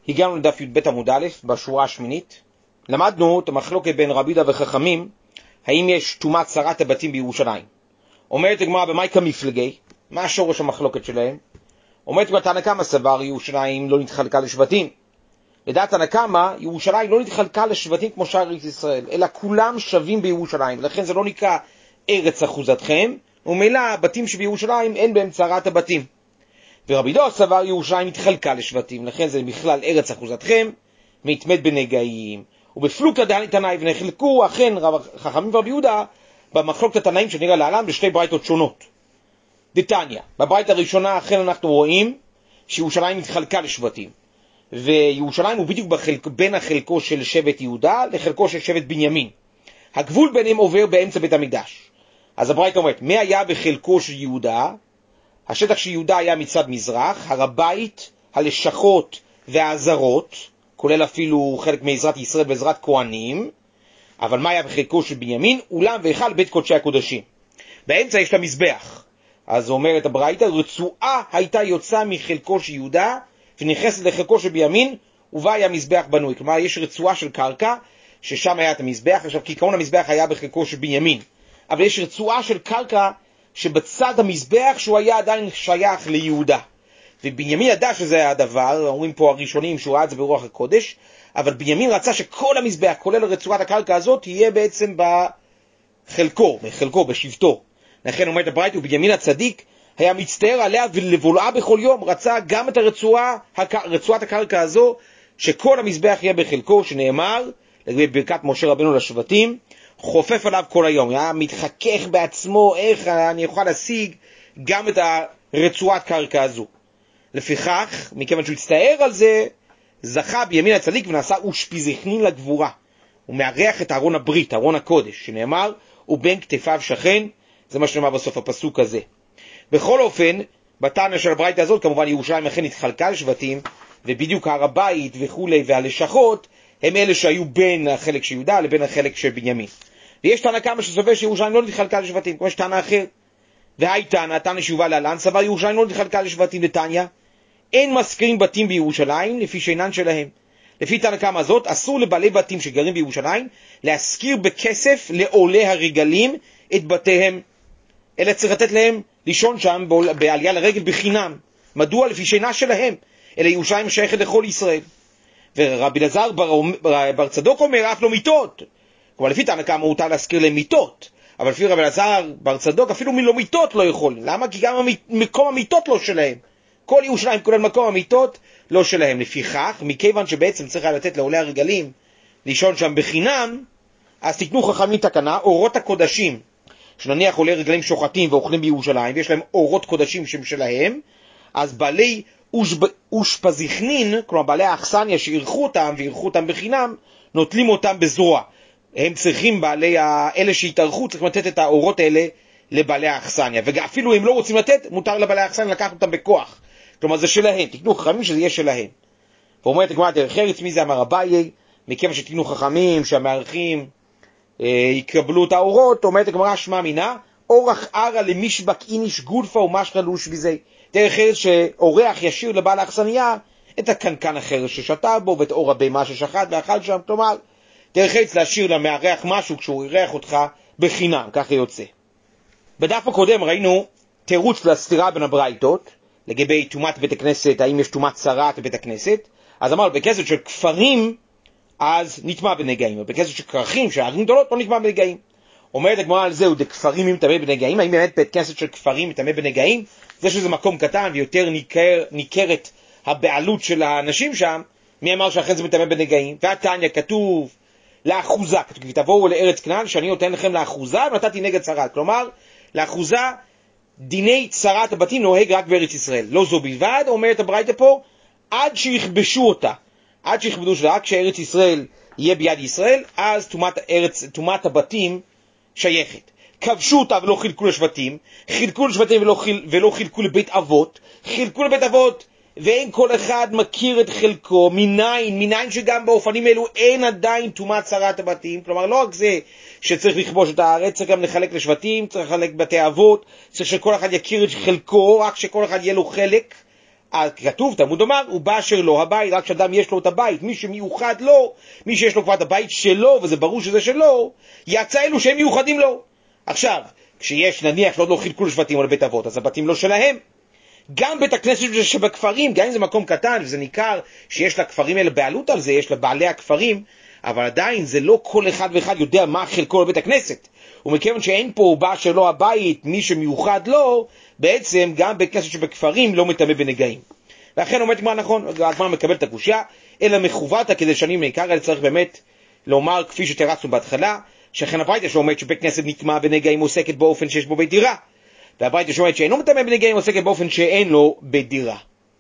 הגענו לדף י"ב עמוד א' בשורה השמינית. למדנו את המחלוקת בין רבי יהודה וחכמים, האם יש טומאת צרת הבתים בירושלים. אומרת הגמרא במאי כמפלגי, מה השורש המחלוקת שלהם? אומרת תנא קמא סבר ירושלים לא נתחלקה לשבטים. לדעת תנא קמא ירושלים לא נתחלקה לשבטים כמו שאר ארץ ישראל, אלא כולם שווים בירושלים, ולכן זה לא נקרא ארץ אחוזתכם, וממילא הבתים שבירושלים אין בהם צרת הבתים. ורבי יהודה סבר ירושלים התחלקה לשבטים, לכן זה בכלל ארץ אחוזתכם, מתמת בנגעים. ובפלוגתא דתניא ונחלקו אכן חכמים ורבי יהודה במחלוקת התנאים שנראה להלן בשתי ברייתות שונות. דתניא, בברייתא הראשונה אכן אנחנו רואים שירושלים התחלקה לשבטים, וירושלים הוא בדיוק בין החלקו של שבט יהודה לחלקו של שבט בנימין. הגבול ביניהם עובר באמצע בית המקדש. אז הברייתא אומרת, מה היה בחלקו של יהודה? השטח של יהודה היה מצד מזרח, הר הבית, הלשכות והעזרות, כולל אפילו חלק מעזרת ישראל בעזרת כהנים. אבל מה היה בחלקו של בנימין? אולם והיכל בית קודשי הקודשים. באמצע יש את המזבח. אז אומרת הברייתא, רצועה הייתה יוצאה מחלקו של יהודה ונכנסת לחלקו של בנימין, ובה היה מזבח בנוי. כלומר, יש רצועה של קרקע ששם היה את המזבח. עכשיו, כעיקרון המזבח היה בחלקו של בנימין, אבל יש רצועה של קרקע שבצד המזבח שהוא היה עדיין שייך ליהודה. ובנימין ידע שזה היה הדבר, אומרים פה הראשונים שהוא ראה את זה ברוח הקודש, אבל בנימין רצה שכל המזבח, כולל רצועת הקרקע הזאת, תהיה בעצם בחלקו, בשבטו. לכן אומרת הברייתא, ובנימין הצדיק היה מצטער עליה ולבולעה בכל יום, רצה גם את רצועת הקרקע הזו, שכל המזבח יהיה בחלקו, שנאמר, לגבי ברכת משה רבנו לשבטים, חופף עליו כל היום, היה מתחכך בעצמו, איך אני יכול להשיג גם את הרצועת קרקע הזו. לפיכך, מכיוון שהוא הצטער על זה, זכה בנימין הצדיק ונעשה אושפיזכנין לגבורה. הוא מארח את ארון הברית, ארון הקודש, שנאמר, ובין כתפיו שכן, זה מה שנאמר בסוף הפסוק הזה. בכל אופן, בתניא של הברייתא הזאת, כמובן ירושלים אכן התחלקה לשבטים, ובדיוק הר הבית וכולי והלשכות, הם אלה שהיו בין החלק של יהודה לבין החלק של בנימין. ויש תנא קמא שסובר שירושלים לא נתחלקה לשבטים, כמו יש תנא אחר. והי תנא שיובא להלן, סבר ירושלים לא נתחלקה לשבטים. דתניא, אין משכירים בתים בירושלים לפי שאינן שלהם. לפי תנא קמא הזאת, אסור לבעלי בתים שגרים בירושלים להשכיר בכסף לעולי הרגלים את בתיהם, אלא צריך לתת להם לישון שם בעלייה לרגל בחינם. מדוע? לפי שאינה שלהם, אלא ירושלים שייכת לכל ישראל. ורבי אלעזר בר צדוק אומר אף לא מיטות. כלומר לפי תנא קמא מותר להשכיר להם מיטות, אבל לפי רבי אלעזר בר צדוק אפילו לא מיטות לא יכול. למה? כי גם מקום המיטות לא שלהם. כל ירושלים כולל מקום המיטות לא שלהם. לפיכך, מכיוון שבעצם צריך לתת לעולי הרגלים לישון שם בחינם, אז תקנו חכמים תקנה, אורות הקודשים, שנניח עולי רגלים שוחטים ואוכלים בירושלים ויש להם אורות קודשים שהם שלהם, אז בעלי אושפזכנין, כלומר בעלי האכסניה שערכו אותם וערכו אותם בחינם, נוטלים אותם בזרוע. הם צריכים, אלה שהתארחו צריכים לתת את האורות האלה לבעלי האכסניה, ואפילו אם לא רוצים לתת, מותר לבעלי האכסניה לקחת אותם בכוח. כלומר זה שלהם, תקנו חכמים שזה יהיה שלהם. ואומרת הגמרא דרך ארץ, מי זה? אמר אביי, מכיוון שתקנו חכמים שהמארחים יקבלו את האורות, אומרת הגמרא שמע מינה, אורח ערה למשבק איניש גולפה ומשכה לוש ביזי. דרך ארץ שאורח ישיר לבעל האכסניה את הקנקן אחר ששתה בו ואת אור הבהמה ששחט ואכל שם. כלומר דרך ארץ להשאיר למארח משהו כשהוא ירח אותך בחינם, ככה יוצא. בדף הקודם ראינו תירוץ לסתירה בין הברייתות לגבי תומת בית הכנסת, האם יש תומת צרת בית הכנסת. אז אמרנו, בכסף של כפרים אז נטמע בנגעים, ובכסף של כרכים, שערים גדולות, לא נטמע בנגעים. אומרת הגמרא על זה, הוא דכפרים מטמא בנגעים. האם באמת בית כנסת של כפרים מטמא בנגעים? זה שזה מקום קטן ויותר ניכרת הבעלות של האנשים שם, מי אמר שאכן זה מטמא בנגעים? והתניא כתוב לאחוזה, כתוב, תבואו לארץ כנען שאני נותן לכם לאחוזה ונתתי נגד צרת. כלומר, לאחוזה דיני צרת הבתים נוהג רק בארץ ישראל. לא זו בלבד, אומרת הברייתא פה, עד שיכבשו אותה. עד שיכבדו אותה, רק כשארץ ישראל יהיה ביד ישראל, אז תומת הבתים שייכת. כבשו אותה ולא חילקו לשבטים, חילקו לשבטים ולא חילקו לבית אבות, חילקו לבית אבות, ואין כל אחד מכיר את חלקו. מניין שגם באופנים אלו אין עדיין תומת צרת הבתים. כלומר לא רק זה שצריך לכבוש את הארץ, צריך גם לחלק לשבטים, צריך לחלק בתי אבות, צריך שכל אחד יכיר את חלקו, רק שכל אחד יהיה לו חלק, כתוב, תלמוד אומר, הוא בא אשר לו הבית, רק שאדם יש לו את הבית, מי שמיוחד לו, מי שיש לו כבר את הבית שלו, וזה ברור שזה שלו, יצא אלו שהם מיוחדים לו. עכשיו, כשיש נניח לא חילקו לשבטים או לבית אבות, אז הבתים לא שלהם. גם בית הכנסת שבכפרים, גם אם זה מקום קטן וזה ניכר שיש לכפרים האלה בעלות על זה, יש לבעלי הכפרים, אבל עדיין זה לא כל אחד ואחד יודע מה חלקו לבית הכנסת. ומכיוון שאין פה בא שלו הבית, מי שמיוחד לו, בעצם גם בית כנסת שבכפרים לא מטמא בנגעים. לכן אומרת מה נכון, הגמרא מקבל את הקושיה, אלא מכוות כדי שנים מעיקר, אלא צריך באמת לומר כפי שתרצנו בהתחלה, שאכן הברייתא שאומרת שבית כנסת נטמא בנגעים עוסקת באופן שיש בו בית דירה, והברייתא שאומרת שאינו מטמא בנגעים עוסקת באופן שאין לו בית דירה.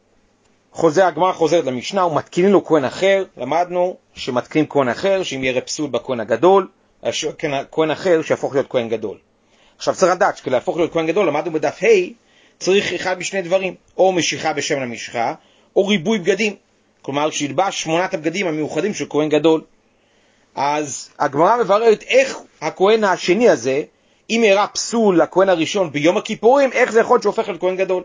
הגמרא חוזרת למשנה, ומתקינים לו כהן אחר, למדנו שמתקינים כהן אחר, שאם יראה פסול בכהן הגדול, כהן אחר שיהפוך להיות כהן גדול. עכשיו צריך לדעת שכדי להפוך להיות כהן גדול, למדנו בדף ה' צריך אחד משני דברים, או משיכה בשם למשחה, או ריבוי בגדים. כלומר, שילבש 8 הבגדים המיוחדים של כהן גדול. אז הגמרא מבררת איך הכהן השני הזה, אם הראה פסול לכהן הראשון ביום הכיפורים, איך זה יכול להיות שהופך לכהן גדול?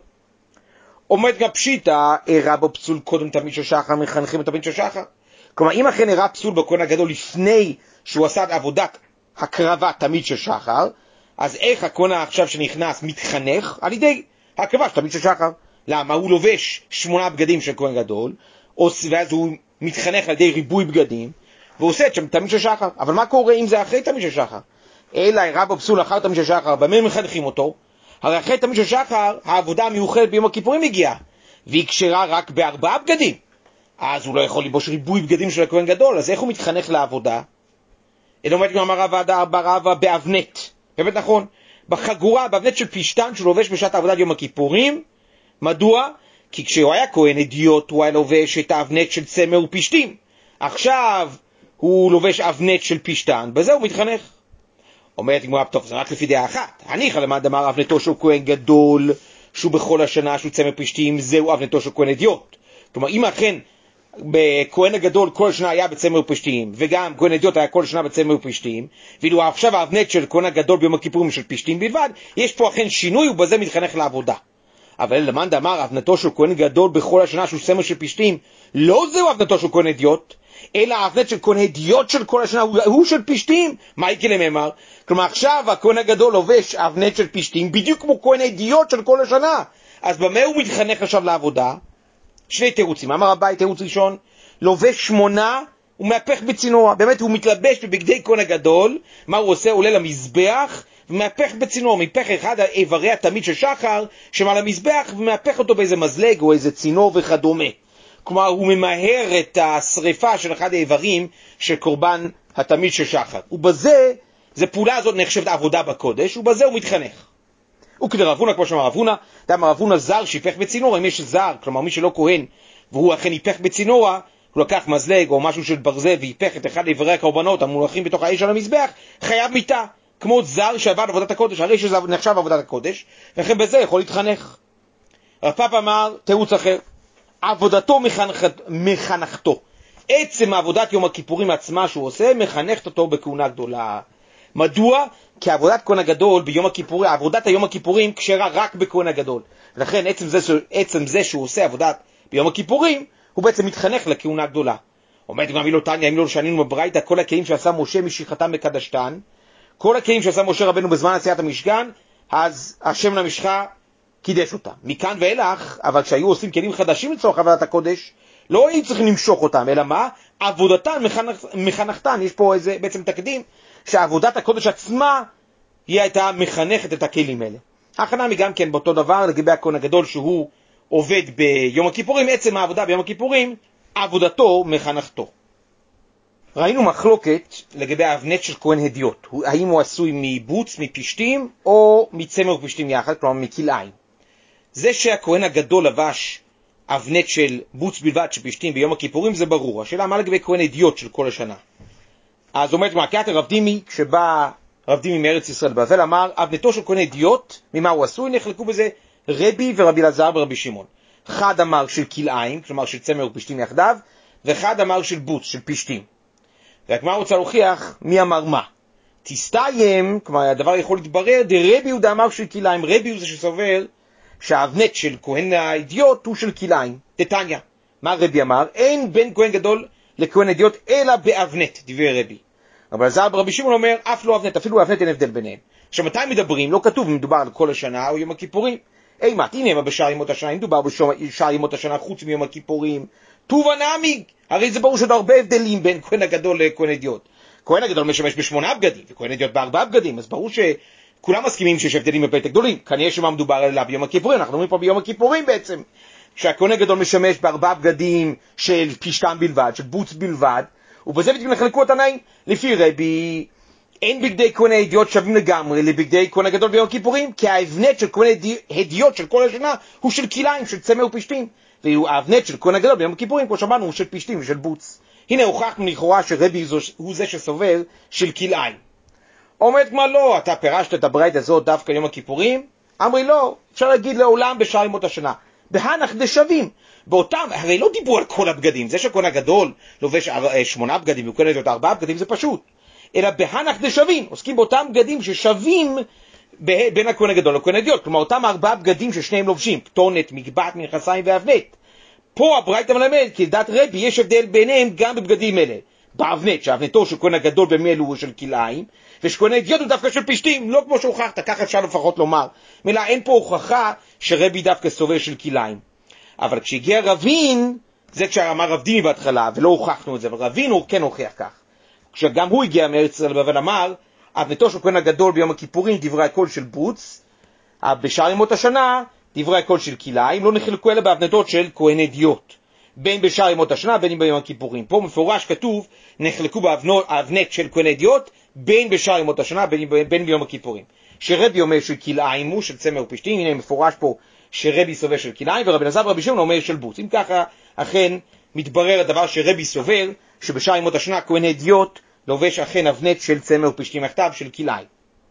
עומד גם פשיטה, הראה בו פסול קודם תמיד של שחר, מחנכים את תמיד של שחר. כלומר, אם אכן הראה פסול בכהן הגדול לפני שהוא עשה עבודת הקרבה תמיד של שחר, אז איך הכהן עכשיו שנכנס מתחנך? על ידי הקרבה של תמיד של שחר. למה? הוא לובש 8 בגדים של כהן גדול, ואז הוא מתחנך על ידי ריבוי בגדים, והוא עושה את שם תמיד של שחר. אבל מה קורה אם זה אחרי תמיד של שחר? אלא הראה בו פסול אחר תמיד של שחר, במה מחנכים אותו? הרי אחרי תמיד של שחר, העבודה המיוחדת ביום הכיפורים הגיעה, והיא קשרה רק ב4 בגדים. אז הוא לא יכול לבוש ריבוי בגדים של הכהן גדול, אז איך הוא מתחנך לעבודה? אלא אומרת גם הרב באבנט. באמת נכון, בחגורה, באבנט של פשטן שהוא לובש בשעת העבודה ביום הכיפורים. מדוע? כי כשהוא היה כהן אדיוט, הוא היה לובש את האבנט של צמר ופשטים. עכשיו הוא לובש אבנט של פשטן, בזה הוא מתחנך. אומרת גמרא, טוב, זה רק לפי דעה אחת. הניחא למד אמר אבנתו של כהן גדול, שהוא בכל השנה שהוא צמר פשטים, זהו אבנתו של כהן אדיוט. כלומר, אם אכן בכהן הגדול כל שנה היה בצמר ופשטים, וגם כהן אדיוט היה כל שנה בצמר ופשטים, ואילו עכשיו האבנט של כהן הגדול ביום הכיפורים של פשטים בלבד, יש פה אכן שינוי ובזה מתחנך לעבודה. אבל למד אמר אבנתו של כהן גדול בכל השנה שהוא צמר של פשטים, לא זהו אבנתו של כהן אדיוט, אלא האבנט של כהן אדיוט של כל השנה הוא של פשטים. מה יקרה למאמר? כלומר עכשיו הכהן הגדול לובש אבנט של פשטים בדיוק כמו כהן אדיוט של כל השנה, אז במה הוא מתחנך עכשיו לעבודה? שני תירוצים. אמר הבית, תירוץ ראשון, לובש 8 הוא מהפך בצינור. באמת הוא מתלבש בבגדי כהן הגדול. מה הוא עושה? עולה למזבח ומהפך בצינור, מפך אחד האיברי התמיד של שחר שמעל המזבח ומהפך אותו באיזה מזלג או איזה צינור וכדומה. כלומר הוא ממהר את השריפה של אחד האיברים של קורבן התמיד של שחר, ובזה, זה פעולה הזאת נחשבת עבודה בקודש, ובזה הוא מתחנך. וכדי רב הונא, כמו שאמר רב הונא, דאמר רב הונא זר שיפך בצינורה. אם יש זר, כלומר מי שלא כהן והוא אכן יפך בצינורה, הוא לקח מזלג או משהו של ברזל ויפך את אחד איברי הקורבנות המונחים בתוך האש על המזבח, חייב מיתה, כמו זר שעבד עבודת הקודש, הרי שזה נחשב עבודת הקודש, וכן בזה יכול להתחנך. רב פאפא אמר תירוץ אחר, עבודתו מחנכתו. עצם עבודת יום הכיפורים עצמה שהוא עושה, מחנכת אותו בכהונה גדולה. מדוע? כי עבודת כהן הגדול ביום הכיפורים, עבודת היום הכיפורים קשרה רק בכהן הגדול. לכן עצם זה שהוא עושה עבודת ביום הכיפורים, הוא בעצם מתחנך לכהונה גדולה. אומרת גם לא תניא, אם לא שנינו בברייתא, כל הכלים שעשה משה משיחתם מקדשתן, כל הכלים שעשה משה רבנו בזמן עשיית המשכן, אז השם למשחה קידש אותם. מכאן ואילך, אבל כשהיו עושים כלים חדשים לצורך עבודת הקודש, לא היו צריכים למשוך אותם, אלא מה? עבודתן מחנכתן. יש פה איזה בעצם תקדים, שעבודת הקודש עצמה היא הייתה מחנכת את הכלים האלה. הכנה גם כן באותו דבר לגבי הכהן הגדול שהוא עובד ביום הכיפורים, עצם העבודה ביום הכיפורים, עבודתו מחנכתו. ראינו מחלוקת לגבי האבנט של כהן הדיוט, האם הוא עשוי מבוץ, מפשטים או מצמר ופשטים יחד, כלומר מכלאיים. זה שהכהן הגדול לבש אבנט של בוץ בלבד שפשטים ביום הכיפורים זה ברור. השאלה מה לגבי כהן הדיוט של כל השנה? אז אומרת מעקיית רב דימי, כשבא רב דימי מארץ ישראל בבל, אמר אבנתו של כהן הדיוט, ממה הוא עשוי? נחלקו בזה רבי ורבי אלעזר ורבי שמעון. אחד אמר של כלאיים, כלומר של צמר ופשטים יחדיו, ואחד אמר של בוץ, של פשטים. והגמרא רוצה להוכיח מי אמר מה. תסתיים, כלומר הדבר יכול להתברר, דרבי יהודה אמר של כלאיים. רבי הוא זה שסובר שהאבנט של כהן האדיוט הוא של כלאיים. דתניא, מה רבי אמר? אין בין כהן גדול לכהן אדיוט אלא באבנט, דברי רבי. אבל זר ברבי שמעון אומר, אף לא אבנט, אפילו אבנט אין הבדל ביניהם. עכשיו, מתי מדברים? לא כתוב אם מדובר על כל השנה או יום הכיפורים. אימת, הנה בשאר ימות השנה, אם מדובר בשאר ימות השנה חוץ מיום הכיפורים, טובה נעמיג. הרי זה ברור שעוד הרבה הבדלים בין כהן הגדול לכהן אדיוט. כהן הגדול משמש ב8 בגדים, וכהן אדיוט ב4 בגדים, אז ברור שכולם מסכימים שיש הבדלים בפלט הגדולים. כאן יש מה מדובר עליו ביום הכיפורים, אנחנו אומרים פה ביום הכיפורים בעצם, שהכהן הגדול משמש ב4 בגדים של פשטן בלבד, של בוץ בלבד, ובזה בדיוק נחלקו התנאים. לפי רבי, אין בגדי כהן האדיוט שווים לגמרי לבגדי כהן הגדול ביום הכיפורים, כי האבנט של כהן האדיוט של כל השנה הוא של כלאיים, של צמר ופשטים, והאבנט של כהן הגדול ביום הכיפורים, כמו שאמרנו, הוא של פשטים ושל בוץ. הנה הוכחנו לכאורה שרבי הוא זה שסובר של כלאיים. אומרת כמו לא, אתה פירשת את הברייתא הזאת דווקא יום הכיפורים? אמרי לא, אפשר להגיד לעולם בשאר ימות השנה. בהנח דשווים, באותם, הרי לא דיברו על כל הבגדים, זה שכהן הגדול לובש 8 בגדים וכהן האדיוט 4 בגדים זה פשוט, אלא בהנח דשווים, עוסקים באותם בגדים ששווים בין הכהן הגדול לכהן האדיוט, כלומר אותם 4 בגדים ששניהם לובשים, כתונת, מגבעת, מכנסיים ואבנט. פה הברייתא מלמד כי לדעת רבי יש הבדל ביניהם גם בבגדים אלה. באבנט, שהאבנטו של כהן הגדול במילא הוא של כלאיים, ושכהן האדיוט הוא דווקא של פשטים, לא כמו שהוכחת, ככה אפשר לפחות לומר. מילא אין פה הוכחה שרבי דווקא סובר של כלאיים. אבל כשהגיע רבין, זה כשאמר רב דימי בהתחלה, ולא הוכחנו את זה, אבל רבין הוא כן הוכיח כך. כשגם הוא הגיע מארץ ישראל לבבל אמר, אבנטו של כהן הגדול ביום הכיפורים דברי הקול של בוץ, בשאר ימות השנה דברי הקול של כלאיים, לא נחלקו אלה באבנטות של כהן אדיוט, בין בשאר ימות השנה בין ביום הכיפורים. פה מפורש כתוב נחלקו באבנט של כהן אדיוט בין בשאר ימות השנה בין ביום הכיפורים. שרבי אומר של כלאיים הוא של צמר ופשטים, הנה מפורש פה שרבי סובר של כלאיים, ורבי אלעזר ברבי שמעון אומר של בוץ. אם ככה אכן מתברר הדבר שרבי סובר שבשאר ימות השנה כהן אדיוט לובש אכן אבנט של צמר ופשטים יחדיו של כלאיים.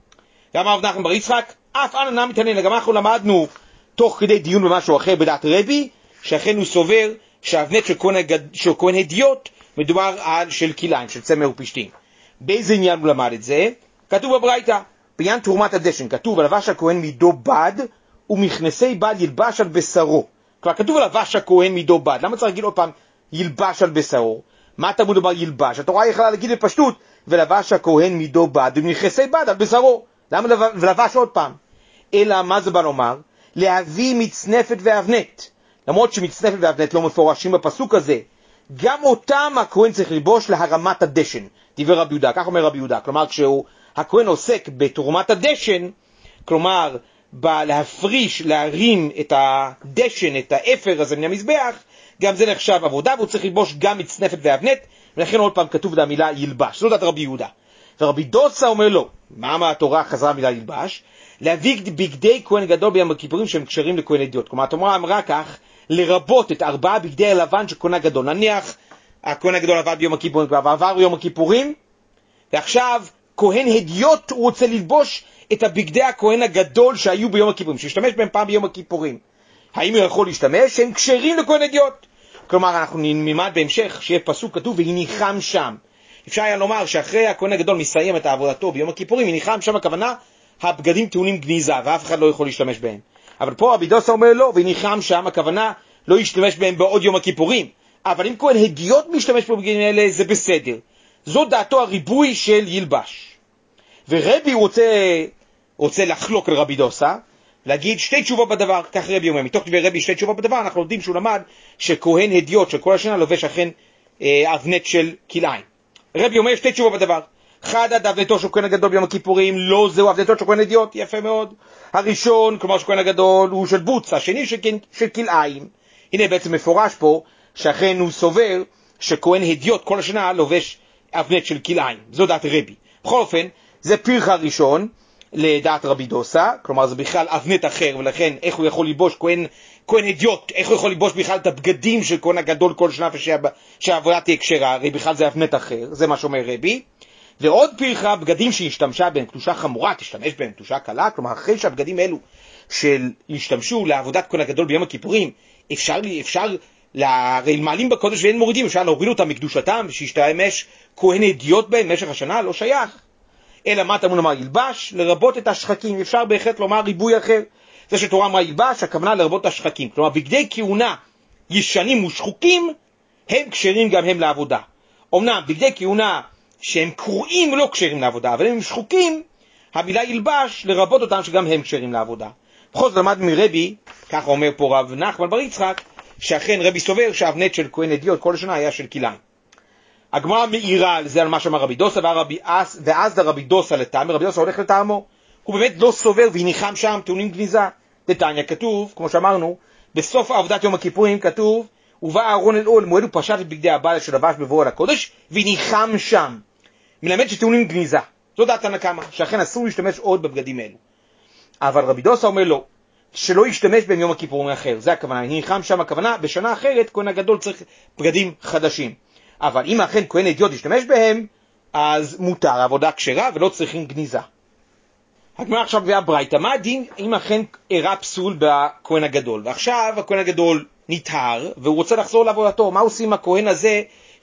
גם הרב נחמן בר יצחק, אף אנא מתעניין, גם אנחנו למדנו תוך כדי דיון במשהו אחר בדעת רבי, שאכן הוא סובר שהאבנט של כהן אדיוט מדובר על של כלאיים, של צמר ופשטים. באיזה עניין הוא למד את זה? כתוב בברייתא, בעניין תרומת הדשן, כתוב לבש הכהן מידו בד ומכנסי בד ילבש על בשרו. כלומר כתוב לבש הכהן מידו בד, למה צריך להגיד עוד פעם ילבש על בשרו? מה התלמוד אומר ילבש? התורה יכולה להגיד בפשטות ולבש הכהן מידו בד ומכנסי בד על בשרו. למה לבש עוד פעם? אלא מה זה בא לומר? להביא מצנפת ואבנט. למרות שמצנפת ואבנט לא מפורשים בפסוק הזה, גם אותם הכהן צריך ללבוש להרמת הדשן. דיבר רבי יהודה, כך אומר רבי יהודה. כלומר כשהכהן עוסק בתרומת הדשן, כלומר להפריש, להרים את הדשן, את האפר הזה מן המזבח, גם זה נחשב עבודה, והוא צריך ללבוש גם מצנפת ואבנט, ולכן עוד פעם כתוב המילה ילבש. זאת דעת רבי יהודה. ורבי דוסה אומר לו, מה התורה חזרה המילה ילבש? להביא בגדי כהן גדול ביום הכיפורים שהם קשרים לכהן אדיוט. כלומר התורה אמרה כך, לרבות את 4 בגדי הלבן של כהן הגדול. נניח הכהן הגדול עבד ביום הכיפורים, כבר עבר ביום הכיפורים, ועכשיו כהן אדיוט הוא רוצה ללבוש את הבגדי הכהן הגדול שהיו ביום הכיפורים, שהשתמש בהם פעם ביום הכיפורים. האם הוא יכול להשתמש? הם קשרים לכהן אדיוט. כלומר אנחנו נלמד בהמשך שיהיה פסוק כתוב והניחם שם. אפשר היה לומר שאחרי הכהן הגדול מסיים את עבודתו ביום הכיפורים, הניחם שם, הכוונה הבגדים טעונים גניזה ואף אחד לא יכול להשתמש בהם. אבל פה רבי דוסה אומר לא, וניחם שם, הכוונה לא ישתמש בהם בעוד יום הכיפורים. אבל אם כהן אדיוט משתמש בבגדים האלה זה בסדר. זו דעתו הריבוי של ילבש. ורבי רוצה לחלוק על רבי דוסה, להגיד 2 תשובות בדבר, כך רבי אומר. מתוך דבר רבי 2 תשובות בדבר, אנחנו יודעים שהוא למד שכהן אדיוט של כל השנה לובש אכן אבנט של כלאיים. רבי אומר 2 תשובות בדבר. אחד, אבנטו של כהן הגדול ביום הכיפורים, לא זהו אבנטו של כהן אדיוט, יפה מאוד. הראשון, כלומר שכהן הגדול, הוא של בוץ, השני של כלאיים. הנה בעצם מפורש פה, שאכן הוא סובר שכהן אדיוט כל השנה לובש אבנט של כלאיים. זו דעת רבי. בכל אופן, זה פרחה ראשון לדעת רבי דוסה, כלומר זה בכלל אבנט אחר, ולכן איך הוא יכול ללבוש כהן אדיוט, איך הוא יכול ללבוש בכלל את הבגדים של כהן הגדול כל שנה ושהעבודה תהיה כשרה, הרי בכלל זה אבנט אחר, זה מה שאומר רבי. ועוד פרחה, בגדים שהשתמשה בהם קדושה חמורה, תשתמש בהם קדושה קלה, כלומר אחרי שהבגדים אלו שהשתמשו לעבודת כהן הגדול ביום הכיפורים, אפשר הרי מעלים בקודש ואין מורידים, אפשר להוריד אותם מקדושתם ושישתמש כהן אדיוט בהם במשך השנה, לא שייך. אלא מה תלמוד אמר ילבש, לרבות את השחקים, אפשר בהחלט לומר ריבוי אחר. זה שתורה אמרה ילבש, הכוונה לרבות השחקים. כלומר, בגדי כהונה ישנים ושחוקים, הם כשרים גם הם לעבודה. אמנם, בגדי כהונה שהם קרועים לא כשרים לעבודה, אבל הם שחוקים, המילה ילבש לרבות אותם שגם הם כשרים לעבודה. בכל זאת למד מרבי, ככה אומר פה רב נחמן בר יצחק, שאכן רבי סובר שהאבנט של כהן אדיוט כל השנה היה של כליים. הגמרא מעירה על זה, על מה שאמר רבי דוסה, ואז לרבי דוסה לטעם, רבי דוסה הולך לטעמו. הוא באמת לא סובר והניחם שם טעונים גניזה. דתניא כתוב, כמו שאמרנו, בסוף עבודת יום הכיפורים כתוב, ובא אהרון אל אוהל מועד ופשט את בגדי הבית שלבש בבואו אל הקודש, והניחם שם. מלמד שטעונים גניזה. זו דעת תנא קמא, שאכן אסור להשתמש עוד בבגדים אלו. אבל רבי דוסה אומר לו, שלא ישתמש בהם יום הכיפורים אחר. זה הכוונה, הניחם שם הכוונה, בשנה אחרת כהן הגדול צריך בגדים חדשים. אבל אם אכן כהן אדיוט ישתמש בהם, אז מותר עבודה כשרה ולא צריכים גניזה. הגמרא עכשיו מביאה ברייתא, מה הדין אם אכן אירע פסול בכהן הגדול? ועכשיו הכהן הגדול נטהר והוא רוצה לחזור לעבודתו. מה עושים עם הכהן הזה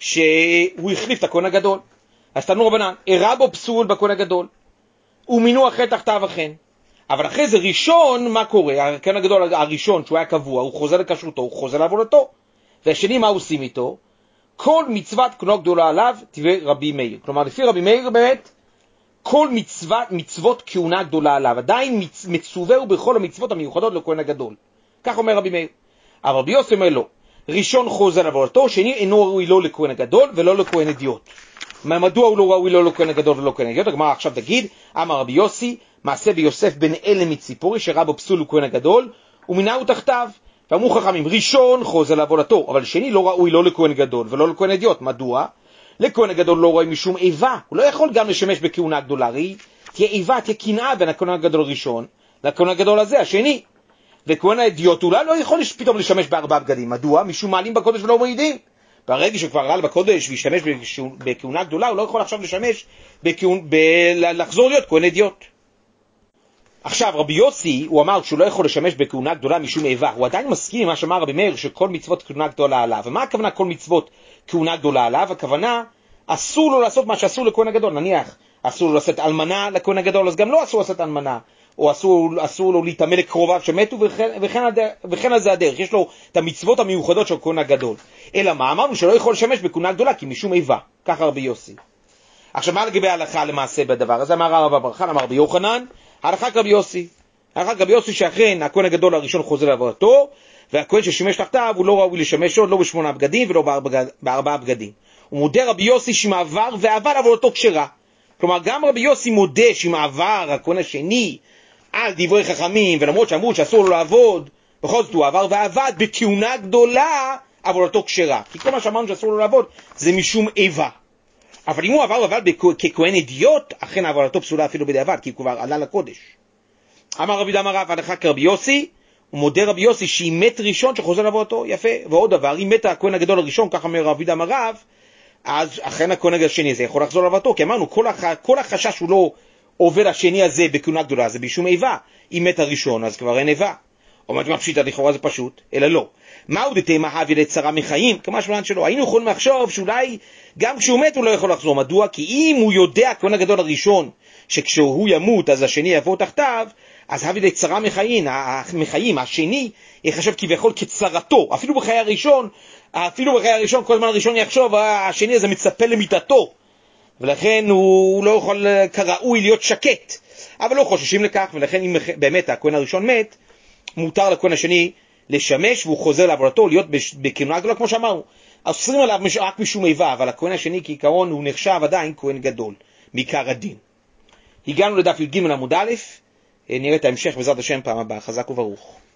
שהוא החליף את הכהן הגדול? אז תנו רבנן, אירע בו פסול בכהן הגדול, ומינו אחרי תחתיו אכן. אבל אחרי זה ראשון, מה קורה? הכהן הגדול הראשון שהוא היה קבוע, הוא חוזר לכשרותו, הוא חוזר לעבודתו. והשני, מה עושים איתו? כל מצוות כהונה גדולה עליו תביא רבי מאיר. כלומר, לפי רבי מאיר באמת, כל מצוות כהונה גדולה עליו, עדיין מצווה הוא בכל המצוות המיוחדות לכהן הגדול. כך אומר רבי מאיר. אבל רבי יוסי אומר לו, ראשון חוזר לעבודתו, שני אינו ראוי לא לכהן הגדול ולא לכהן אדיוט. מדוע הוא לא ראוי לא לכהן הגדול ולא לכהן אדיוט? הגמרא עכשיו תגיד, אמר רבי יוסי, מעשה ביוסף בן אלה מציפורי, שראה בו פסול לכהן הגדול, ומינהו תחתיו. ואמרו חכמים, ראשון חוזר לעבודתו, אבל שני לא ראוי לא לכהן גדול ולא לכהן אדיוט. מדוע? לכהן הגדול לא רואה משום איבה, הוא לא יכול גם לשמש בכהונה גדולה, הרי תהיה איבה, תהיה קנאה בין הכהן הגדול הראשון לכהן הגדול הזה, השני. וכהן האדיוט אולי לא יכול פתאום לשמש בארבעה בגדים. מדוע? משום מעלים בקודש ולא מורידים. ברגע שכבר עלה בקודש וישתמש בכהונה גדולה, הוא לא יכול עכשיו לשמש לחזור להיות כהן אדיוט. עכשיו רבי יוסי, הוא אמר שהוא לא יכול לשמש בכהונה גדולה משום איבה, הוא עדיין מסכים עם מה שאמר רבי מאיר שכל מצוות כהונה גדולה עליו. ומה הכוונה כל מצוות כהונה גדולה עליו? הכוונה, אסור לו לעשות מה שאסור לכהן הגדול. נניח, אסור לו לעשות אלמנה לכהן הגדול, אז גם לא אסור לעשות אלמנה. או אסור לו להתאמן לקרוביו שמתו, וכן על זה הדרך. יש לו את המצוות המיוחדות של כהן הגדול. אלא מה? אמרנו שלא יכול לשמש בכהונה גדולה כי משום איבה. ככה רבי יוסי. עכשיו מה לגבי ההלכה למעשה בדבר הזה? אמר רב אברהם, אמר רבי יוחנן, הלכה כרבי יוסי. הלכה כרבי יוסי שאכן הכהן הגדול הראשון חוזר לעבודתו, והכהן ששימש תחתיו הוא לא ראוי לשמש עוד, לא ב8 בגדים ולא ב4 בגדים. הוא מודה רבי יוסי שמעבר ועבר עבודתו כשרה. כלומר גם רבי יוסי מודה שמעבר הכהן השני על דברי חכמים, ולמרות שאמרו שאסור לו לעבוד, בכל זאת הוא עבר ועבד בכהונה גדולה עבודתו כשרה. כי כל מה שאמרנו שאסור לו לעבוד זה משום איבה. אבל אם הוא עבר ועבד ככהן אדיוט, אכן עבודתו פסולה אפילו בדיעבד, כי הוא כבר עלה לקודש. אמר רבי דמר רב, הלכה כרבי יוסי, הוא מודה רבי יוסי שהיא מת ראשון שחוזר לעבודתו, יפה. ועוד דבר, אם מת הכהן הגדול הראשון, ככה אומר רבי דמר רב, אז אכן הכהן הגדול השני הזה יכול לחזור לעבודתו, כי אמרנו, כל החשש הוא לא עובר השני הזה בכהונה גדולה, זה בשום איבה. אם מת הראשון, אז כבר אין איבה. אומרת מה פשיטה, לכאורה זה פשוט, אלא לא. מהו דתימה הווה לצרה מחיים? כמה שמלן שלו. היינו יכולים לחשוב שאולי גם כשהוא מת הוא לא יכול לחזור. מדוע? כי אם הוא יודע, הכהן הגדול הראשון, שכשהוא ימות אז השני יבוא תחתיו, אז הווה לצרה מחיים, השני יחשב כביכול כצרתו. אפילו בחיי הראשון, כל הזמן הראשון יחשוב, השני הזה מצפה למיטתו. ולכן הוא לא יכול כראוי להיות שקט. אבל לא חוששים לכך, ולכן אם באמת הכהן הראשון מת, מותר לכהן השני לשמש, והוא חוזר לעבודתו, להיות בכהונה גדולה, כמו שאמרנו. אוסרים עליו רק משום איבה, אבל הכהן השני כעיקרון הוא נחשב עדיין כהן גדול, מעיקר הדין. הגענו לדף י"ג עמוד א', נראה את ההמשך בעזרת השם פעם הבאה. חזק וברוך.